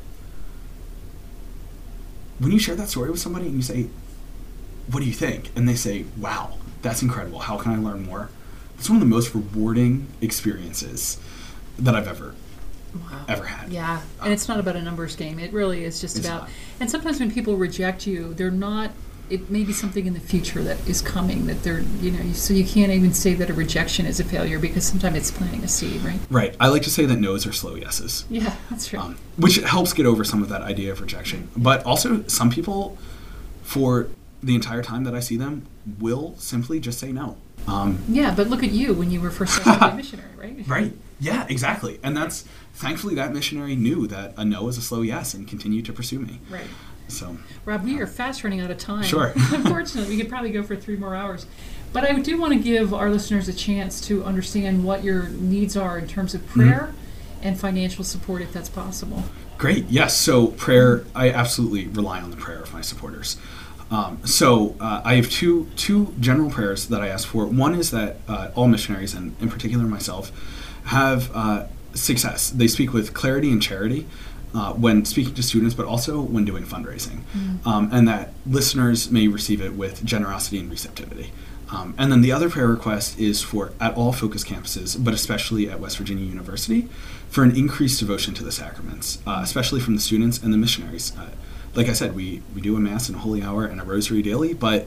When you share that story with somebody and you say, what do you think? And they say, wow, that's incredible. How can I learn more? It's one of the most rewarding experiences that I've ever Wow. ever had. Yeah, and it's not about a numbers game. It really is just It's about, not. and sometimes when people reject you, they're not, it may be something in the future that is coming that they're, you know, so you can't even say that a rejection is a failure because sometimes it's planting a seed, right? Right. I like to say that no's are slow yeses. Yeah, that's true. Um, which helps get over some of that idea of rejection. But also, some people, for the entire time that I see them, will simply just say no. Um, yeah, but look at you when you were first starting to be a missionary, right? right. Yeah, exactly. And that's, thankfully, that missionary knew that a no is a slow yes and continued to pursue me. Right. So, Rob, we are fast running out of time. Sure. Unfortunately, we could probably go for three more hours. But I do want to give our listeners a chance to understand what your needs are in terms of prayer mm-hmm. and financial support, if that's possible. Great. Yes. So prayer, I absolutely rely on the prayer of my supporters. Um, so uh, I have two two general prayers that I ask for. One is that uh, all missionaries, and in particular myself, have uh, success. They speak with clarity and charity uh, when speaking to students, but also when doing fundraising. Mm. Um, and that listeners may receive it with generosity and receptivity. Um, and then the other prayer request is for, at all Focus campuses, but especially at West Virginia University, for an increased devotion to the sacraments, uh, especially from the students and the missionaries. Uh, like I said, we, we do a Mass and a Holy Hour and a Rosary daily, but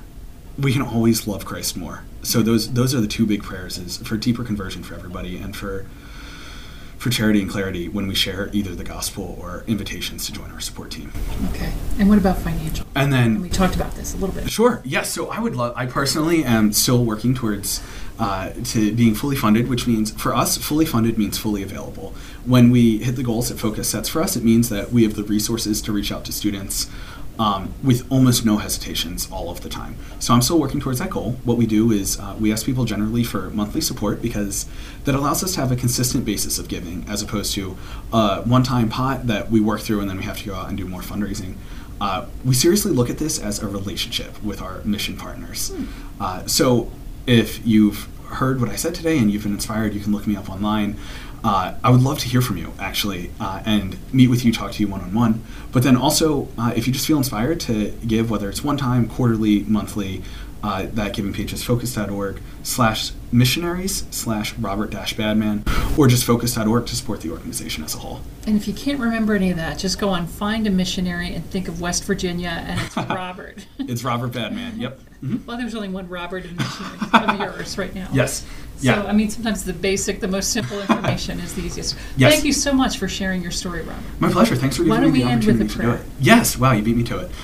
we can always love Christ more. So those those are the two big prayers, is for deeper conversion for everybody, and for for charity and clarity when we share either the gospel or invitations to join our support team. Okay. And what about financial? And then and we talked about this a little bit. Sure. Yes. So I would love. I personally am still working towards uh, to being fully funded, which means for us, fully funded means fully available. When we hit the goals that Focus sets for us, it means that we have the resources to reach out to students um, with almost no hesitations all of the time. So I'm still working towards that goal. What we do is uh, we ask people generally for monthly support, because that allows us to have a consistent basis of giving, as opposed to a one-time pot that we work through and then we have to go out and do more fundraising. Uh, we seriously look at this as a relationship with our mission partners. Hmm. Uh, so if you've heard what I said today and you've been inspired, you can look me up online. Uh, I would love to hear from you, actually, uh, and meet with you, talk to you one-on-one. But then also, uh, if you just feel inspired to give, whether it's one-time, quarterly, monthly, uh, that giving page is focus.org slash missionaries slash Robert dash Badman, or just focus dot org to support the organization as a whole. And if you can't remember any of that, just go on Find a Missionary and think of West Virginia, and it's Robert. It's Robert Badman, yep. Mm-hmm. Well, there's only one Robert in missionary of yours right now. Yes. So, yeah. I mean, sometimes the basic, the most simple information is the easiest. Yes. Thank you so much for sharing your story, Robert. My pleasure. Thanks for giving me the opportunity Why don't we end with a prayer? to do it. Yes. Wow, you beat me to it.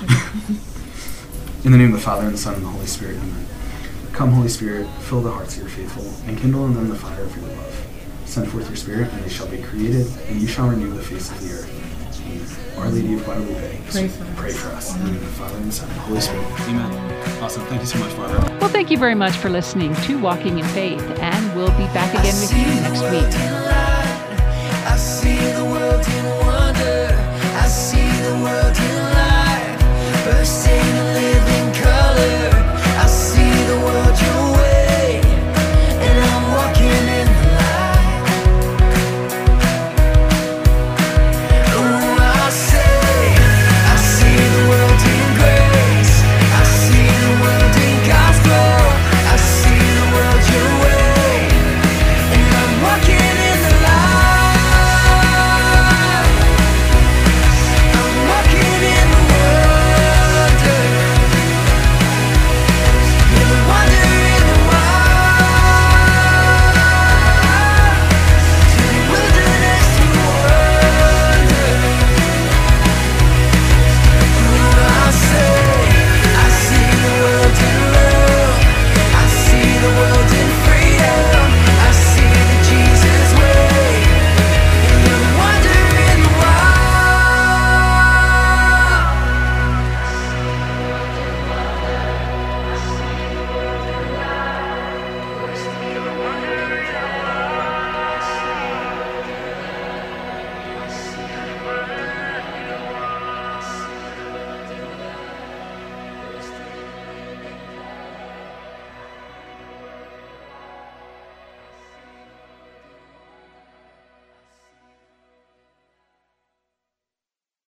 In the name of the Father, and the Son, and the Holy Spirit, amen. Come, Holy Spirit, fill the hearts of your faithful, and kindle in them the fire of your love. Send forth your Spirit, and they shall be created, and you shall renew the face of the earth. Amen. Our Lady of Guadalupe, pray for us. Pray for us. In the name of the Father, and the Son, and the Holy Spirit. Amen. Awesome. Thank you so much, Barbara. Well, thank you very much for listening to Walking in Faith, and we'll be back again with you next week.